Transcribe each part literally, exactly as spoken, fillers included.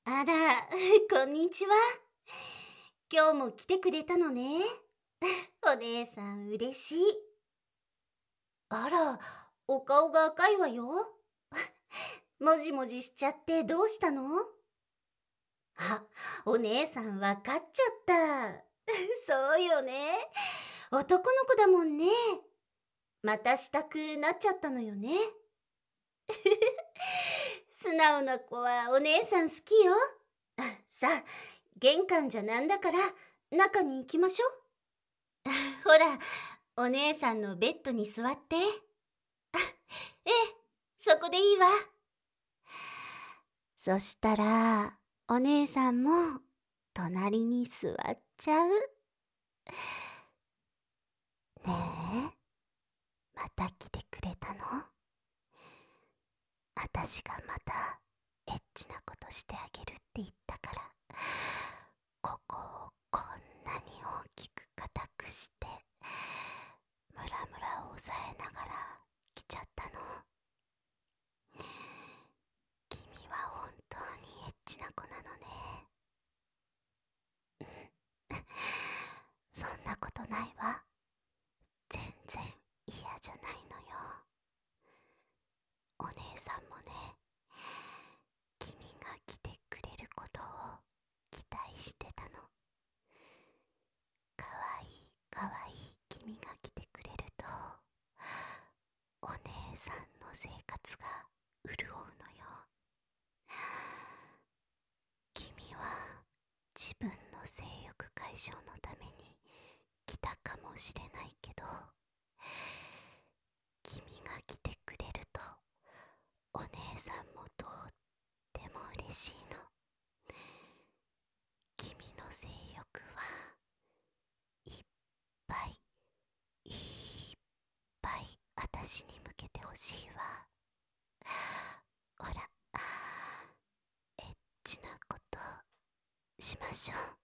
あら、こんにちは。今日も来てくれたのね。お姉さん嬉しい。あら、お顔が赤いわよ。もじもじしちゃってどうしたの？あ、お姉さんわかっちゃった。そうよね。男の子だもんね。またしたくなっちゃったのよね。素直な子はお姉さん好きよ。あ、さあ、玄関じゃなんだから中に行きましょう。ほら、お姉さんのベッドに座って。あ、ええ、そこでいいわ。そしたら、お姉さんも隣に座っちゃう。ねえ、また来てくれたの？あたしがまたエッチなことしてあげるって言ったから、ここをこんなに大きく固くして、ムラムラを押さえながら来ちゃったの。君は本当にエッチな子なのね。そんなことないわ。全然嫌じゃないのよ。お姉さんもね、君が来てくれることを期待してたの。かわいいかわいい君が来てくれると、お姉さんの生活が潤うのよ。君は自分の性欲解消のために来たかもしれないけど、君が来てくれるとお姉さんもとっても嬉しいの。君の性欲はいっぱいいっぱいあたしに向けてほしいわ。ほら、エッチなことしましょう。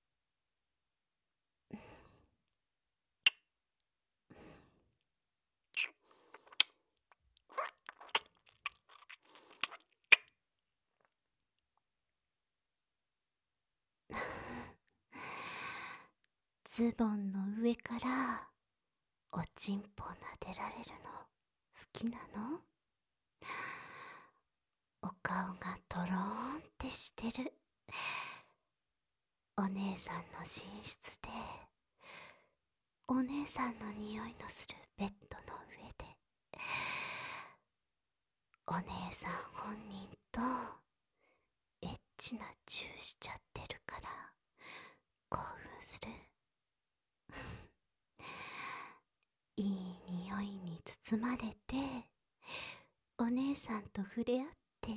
ズボンの上からおちんぽ撫でられるの好きなの？お顔がとろーんってしてる。お姉さんの寝室で、お姉さんの匂いのするベッドの上で、お姉さん本人とエッチなチューしちゃってるから興奮する。いい匂いに包まれて、お姉さんと触れ合って、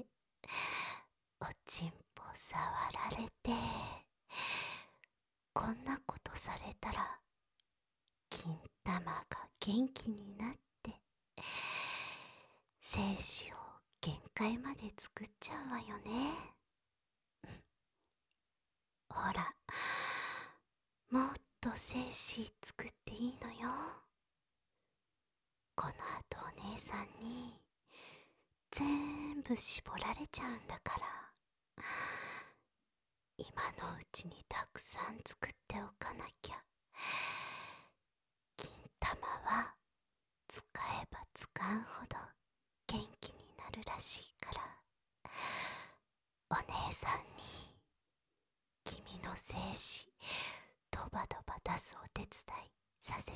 おちんぽ触られて、こんなことされたら金玉が元気になって、精子を限界まで作っちゃうわよね。ほら、もっと精子作っていいのよ。この後お姉さんに全部絞られちゃうんだから、今のうちにたくさん作っておかなきゃ。金玉は使えば使うほど元気になるらしいから、お姉さんに君の精子ドバドバ出すお手伝いさせて。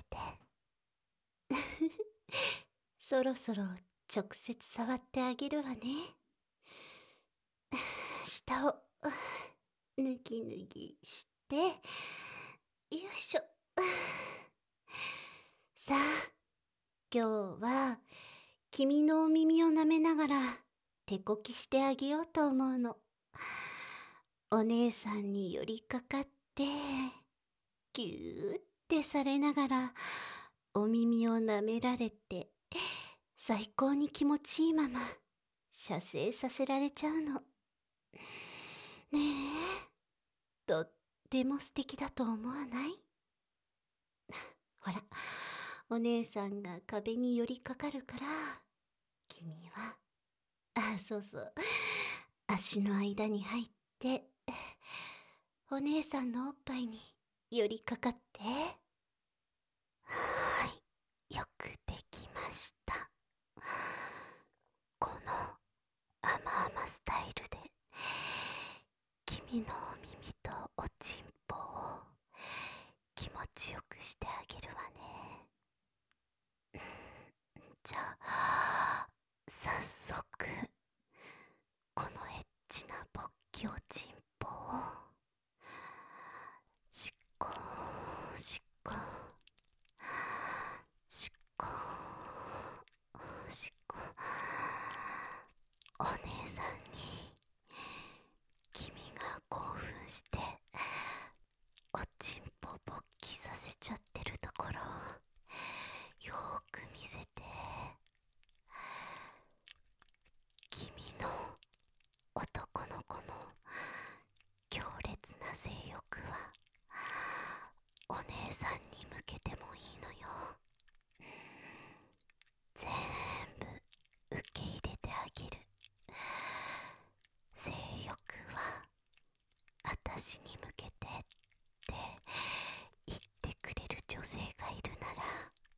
そろそろ直接触ってあげるわね。下をぬぎぬぎして、よいしょ。さあ、今日は君のお耳を舐めながら手こきしてあげようと思うの。お姉さんに寄りかかって、ぎゅーってされながらお耳を舐められて、最高に気持ちいいまま射精させられちゃうの。ねえ、とっても素敵だと思わない？ほら、お姉さんが壁に寄りかかるから、君は、あ、そうそう、足の間に入っで、お姉さんのおっぱいに寄りかかって。はーい、よくできました。この甘々スタイルで君のお耳とおちんぽを気持ちよくしてあげるわね。じゃあ早速このエッチな勃起おちんぽをしっこーしっこーしっこーしっこー、お姉さんに君が興奮しておちんぽ勃起させちゃってるところをよーく見せて。君の男の子の強烈な性欲はお姉さんに向けてもいいのよ。全部受け入れてあげる。性欲は私に向けてって言ってくれる女性がいるなら、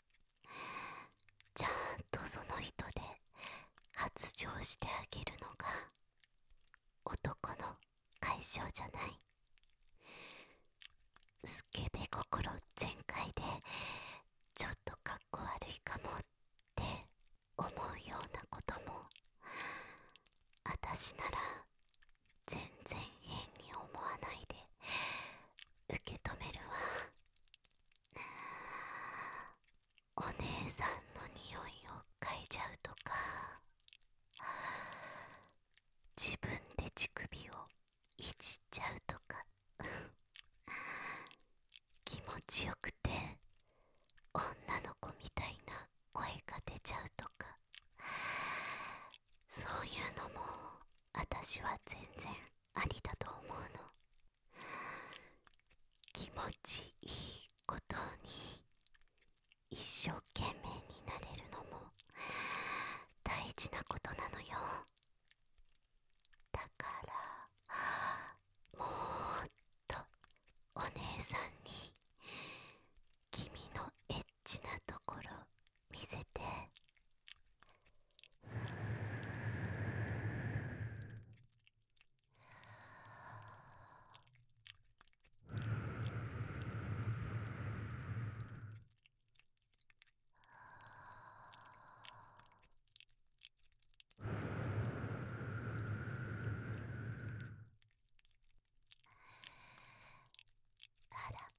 ちゃんとその人で発情してあげるのが男の解消じゃない。スケベ心全開でちょっとかっこ悪いかもって思うようなことも私なら全然変に思わないで受け止めるわ。お姉さんの匂いを嗅いじゃうとか、自分で乳首をいじっちゃうとか気持ちよくて女の子みたいな声が出ちゃうとか、そういうのも私は全然ありだと思うの。気持ちいいことに一生懸命になれるのも大事なことなのよ。だからもっとお姉さんに君のエッチなところ見せて。あら、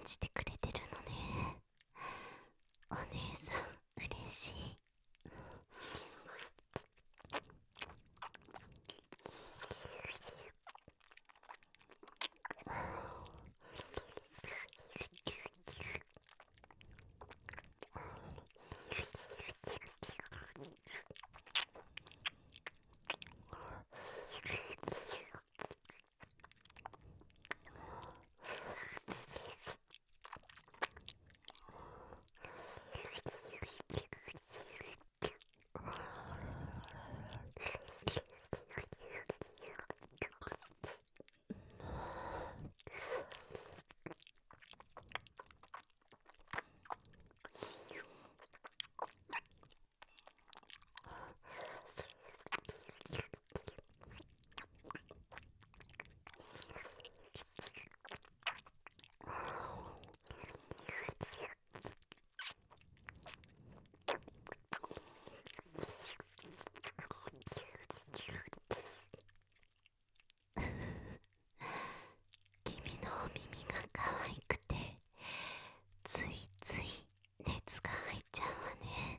じてくれてるのね。お姉さん嬉しい。君のお耳が可愛くてついつい熱が入っちゃうわね。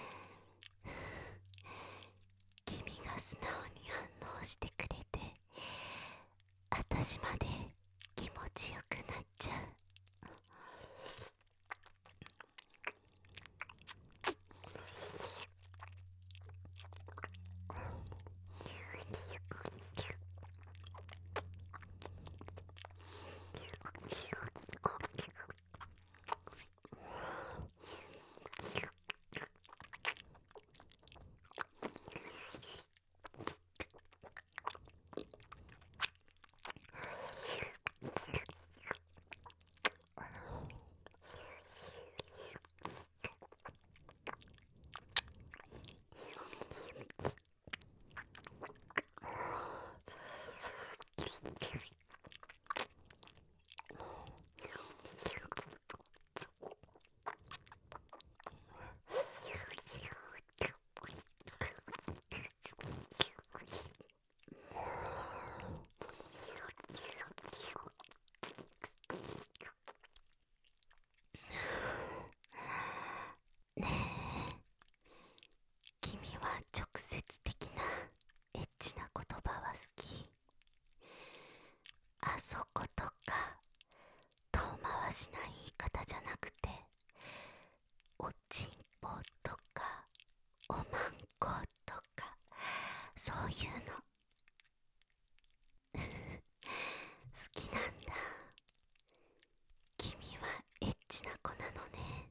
君が素直に反応してくれて私まで気持ちよくなっちゃう。ねえ、君は直接的なエッチな言葉は好き？あそことか遠回しな言い方じゃなくて、おちんぽとかおまんことかそういうの好きなんだ。君はエッチな子なのね。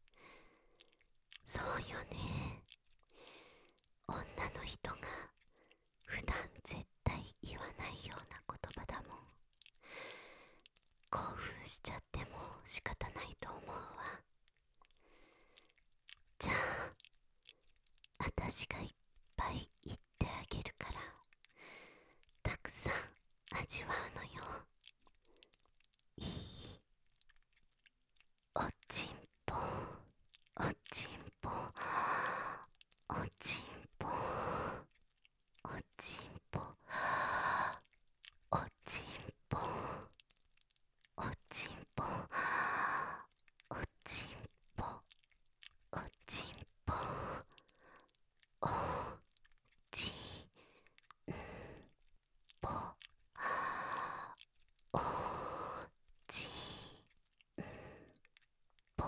そうよね。女の人が普段絶対言わないような言葉だもん。興奮しちゃっても仕方ないと思うわ。じゃあ私がいっぱい言ってあげるから、たくさん味わうのよ。いい？おちんぽ、おちんぽ、おちんぽ、おちんぽ、おちんぽ、おちんぽ、おちんぽ、おちんぽ、おちんぽ、おちんぽ、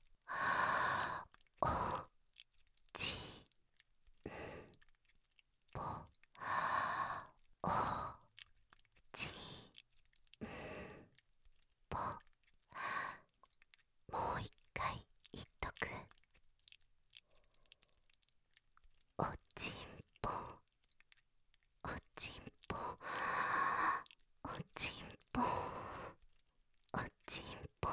おちんぽ、おちんぽ。もう一回言っとく。おちんぽ、おちんぽ、おちんぽ、おちんぽ、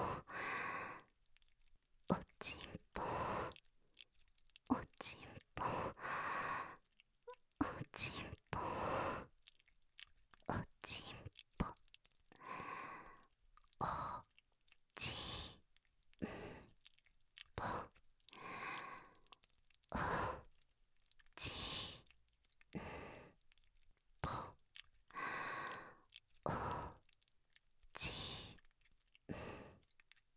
おちんぽ、おちんぽ、おちんぽ、おちんぽ、おちんぽ、おちんぽ、おちん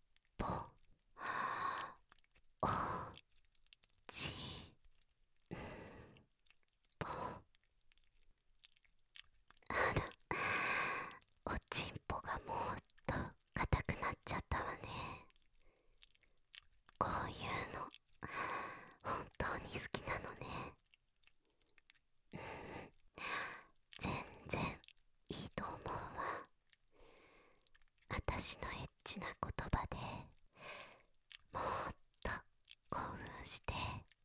私のエッチな言葉でもっと興奮して、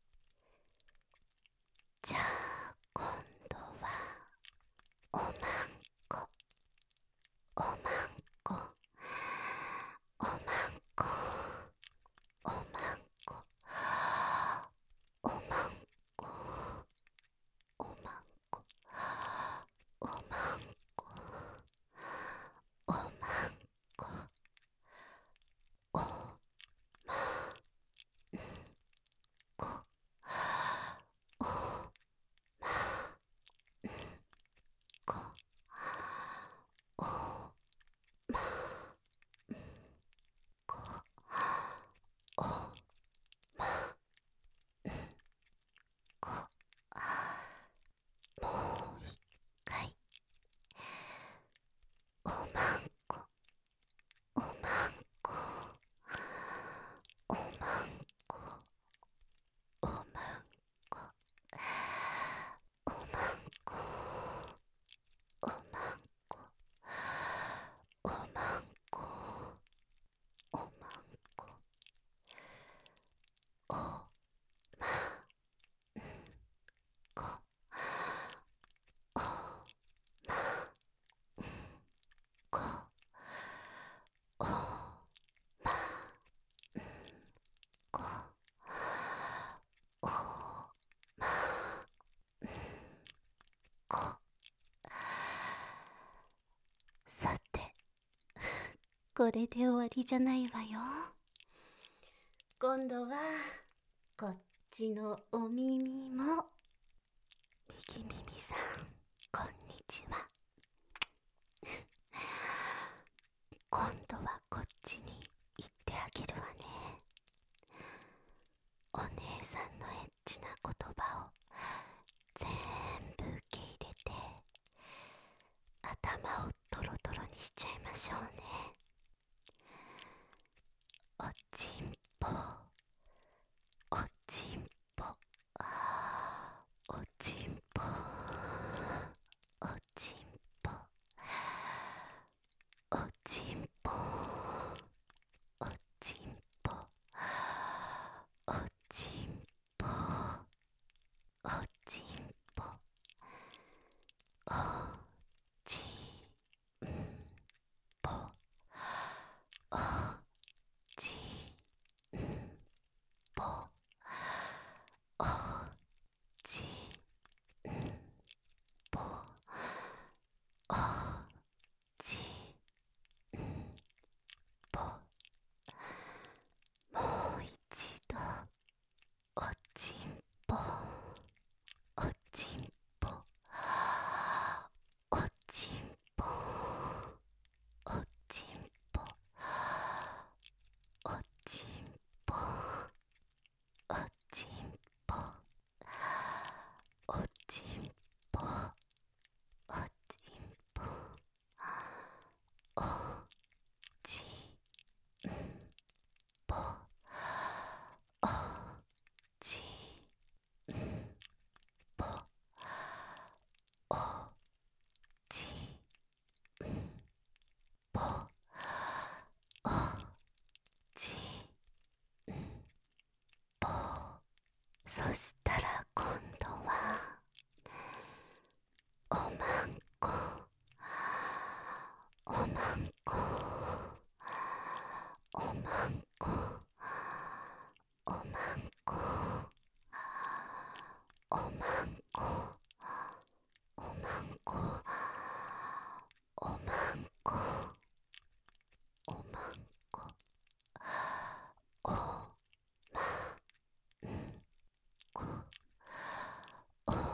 じゃあ今度はおまんこ、おまんこ、おまんこ、おまんこ、おまんこ、おまんこ、おまんこ、おまんこ、おまんこ、おこ、おまんこ、おまんこ、もう一回、おまんこ、おまんこ、おまんこ、おまんこ、おまんこ、おまんこ、おまんこ、おまんこ、おまんこ、おまんこ、おまんこ、おまんこ。さて、これで終わりじゃないわよ。今度はこっちのお耳も。右耳さん、こんにちは。今度はこっちに行ってあげるわね。お姉さんのエッチな言葉を全部受け入れて、頭をトロトロにしちゃいましょうね。おちんぽ、おちんぽ、おちんぽ、おちんぽ、おちんぽ、おちんぽ、おちんぽ、おちんぽ、おちんぽ、おちんぽ、おちんぽ、おちんぽ。もう一度、おちんぽ、おちんぽ、おちんぽ、おちんぽ、おちんぽ、おちんぽ、おちんぽ、おちんぽ、おちんぽ、おちんぽ、おちんぽ、おちんぽ。そしたら今度はおまんこ、おまんこ、おまんこ、おまんこ、おまんこ、おまんこ、おまんこ、おまんこ、おまんこ、おまんこ、おまん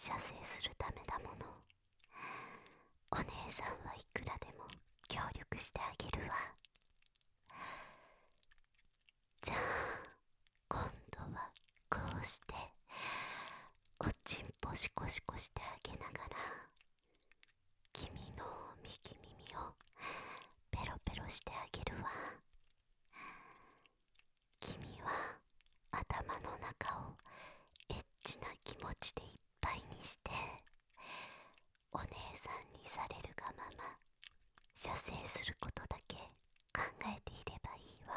射精するためだもの。お姉さんはいくらでも協力してあげるわ。じゃあ今度はこうしておちんぽシコシコしてあげながら君の右耳をペロペロしてあげるわ。君は頭の中をエッチな気持ちでいっぱいにして、お姉さんにされるがまま射精することだけ考えていればいいわ。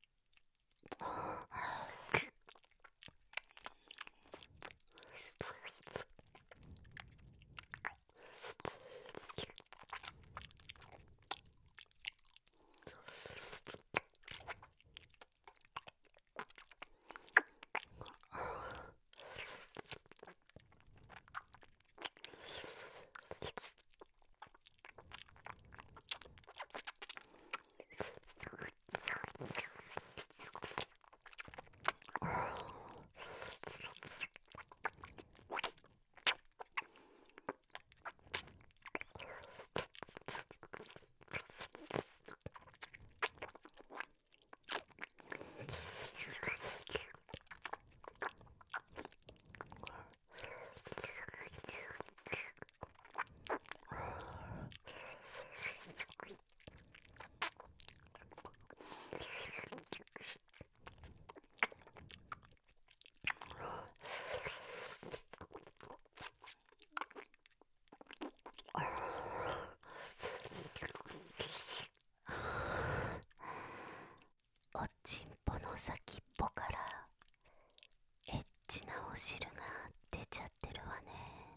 おちんぽの先っぽからエッチなお汁が出ちゃってるわね。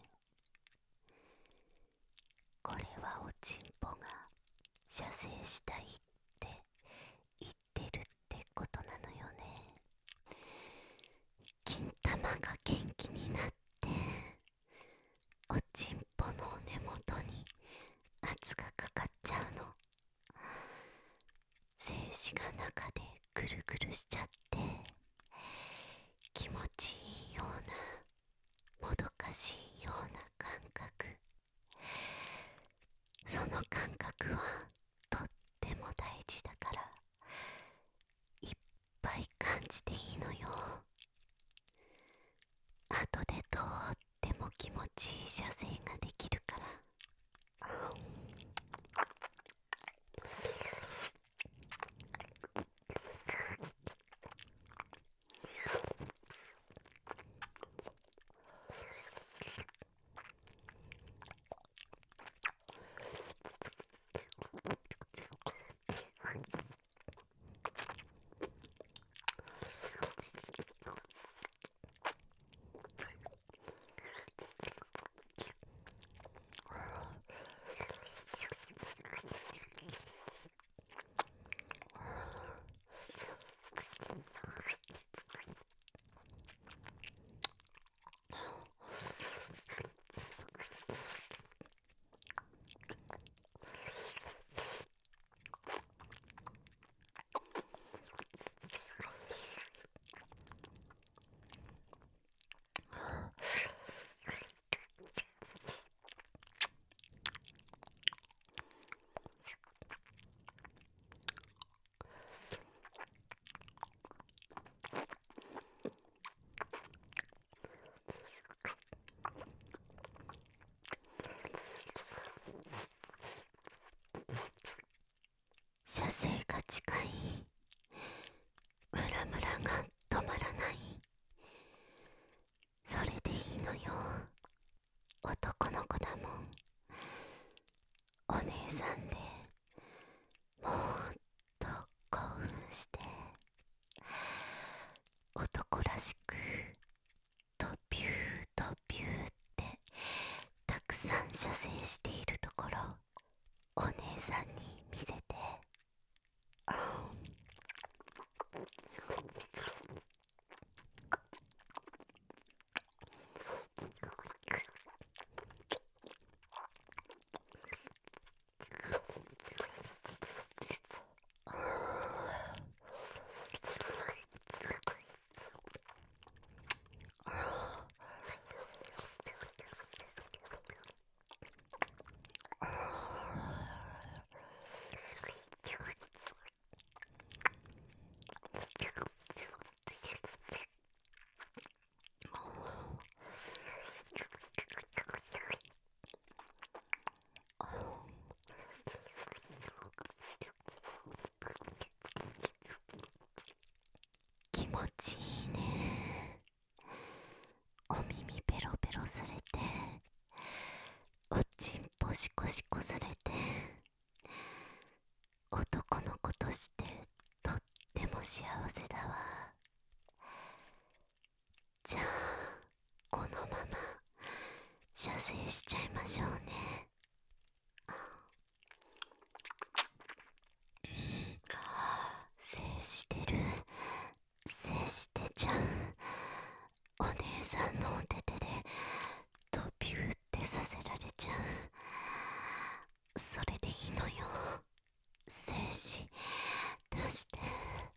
これはおちんぽが射精したいって言ってるってことなのよね。金玉が元気になっておちんぽの根元に圧がかかっちゃうの。精子が中でぐるぐるしちゃって気持ちいいようなもどかしいような感覚。その感覚はとっても大事だからいっぱい感じていいのよ。後でとっても気持ちいい射精ができるから。射精が近い。ムラムラが止まらない。それでいいのよ。男の子だもん。お姉さんでもっと興奮して男らしくドビュードビューってたくさん射精しているところお姉さんに見せて。 持ちいいね。お耳ペロペロされて、おちんぽシコシコされて、男の子としてとっても幸せだわ。じゃあこのまま射精しちゃいましょうね。精してる、精してちゃう。お姉さんのお手手でドピューってさせられちゃう。それでいいのよ。精子出して。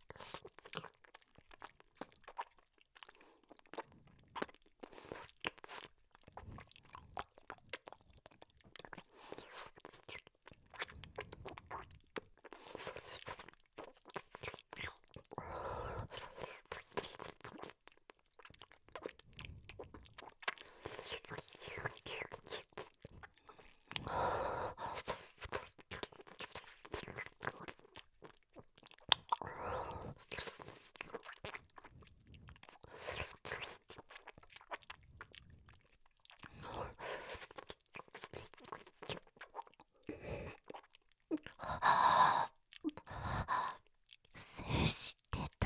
精子出た。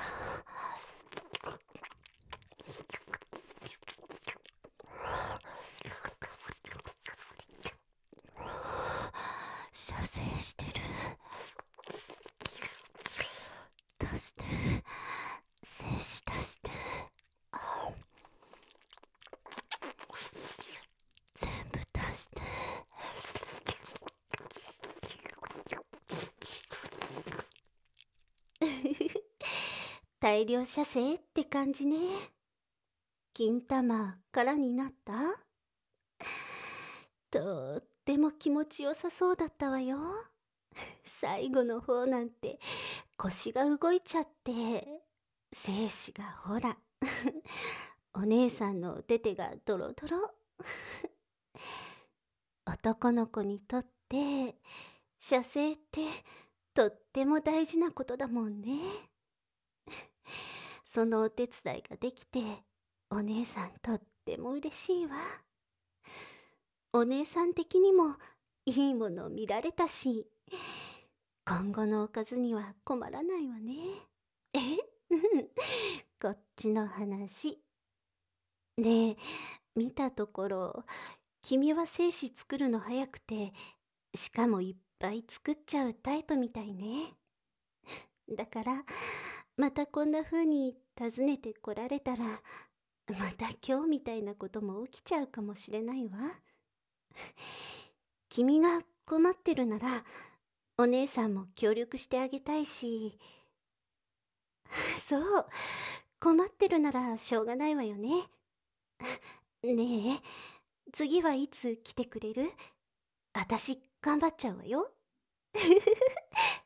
射精してる。出して、精子出して。全部出して。大量射精って感じね。金玉空になった？とっても気持ちよさそうだったわよ。最後の方なんて腰が動いちゃって、精子がほらお姉さんのお手手がドロドロ。男の子にとって射精ってとっても大事なことだもんね。そのお手伝いができて、お姉さんとっても嬉しいわ。お姉さん的にもいいもの見られたし、今後のおかずには困らないわね。えこっちの話。ねえ、見たところ、君は精子作るの早くて、しかもいっぱい作っちゃうタイプみたいね。だから、またこんな風に訪ねてこられたら、また今日みたいなことも起きちゃうかもしれないわ。君が困ってるなら、お姉さんも協力してあげたいし、そう、困ってるならしょうがないわよね。ねえ、次はいつ来てくれる？あたし頑張っちゃうわよ。